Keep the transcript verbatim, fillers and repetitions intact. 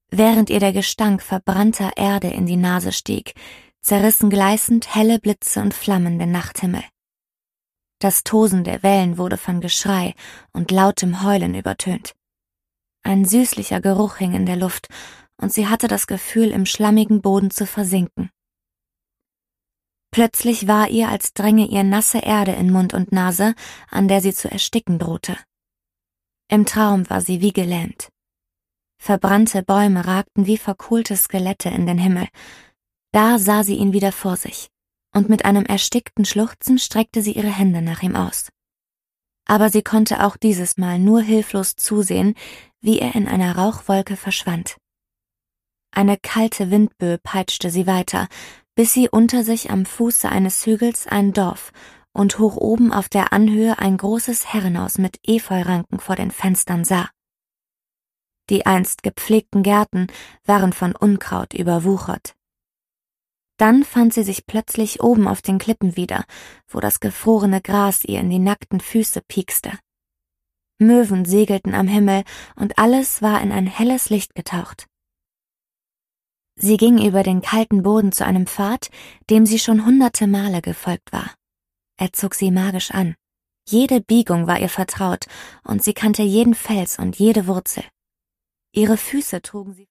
Während ihr der Gestank verbrannter Erde in die Nase stieg, zerrissen gleißend helle Blitze und Flammen den Nachthimmel. Das Tosen der Wellen wurde von Geschrei und lautem Heulen übertönt. Ein süßlicher Geruch hing in der Luft, und sie hatte das Gefühl, im schlammigen Boden zu versinken. Plötzlich war ihr, als dränge ihr nasse Erde in Mund und Nase, an der sie zu ersticken drohte. Im Traum war sie wie gelähmt. Verbrannte Bäume ragten wie verkohlte Skelette in den Himmel. Da sah sie ihn wieder vor sich, und mit einem erstickten Schluchzen streckte sie ihre Hände nach ihm aus. Aber sie konnte auch dieses Mal nur hilflos zusehen, wie er in einer Rauchwolke verschwand. Eine kalte Windböe peitschte sie weiter, bis sie unter sich am Fuße eines Hügels ein Dorf und hoch oben auf der Anhöhe ein großes Herrenhaus mit Efeuranken vor den Fenstern sah. Die einst gepflegten Gärten waren von Unkraut überwuchert. Dann fand sie sich plötzlich oben auf den Klippen wieder, wo das gefrorene Gras ihr in die nackten Füße piekste. Möwen segelten am Himmel, und alles war in ein helles Licht getaucht. Sie ging über den kalten Boden zu einem Pfad, dem sie schon hunderte Male gefolgt war. Er zog sie magisch an. Jede Biegung war ihr vertraut, und sie kannte jeden Fels und jede Wurzel. Ihre Füße trugen sie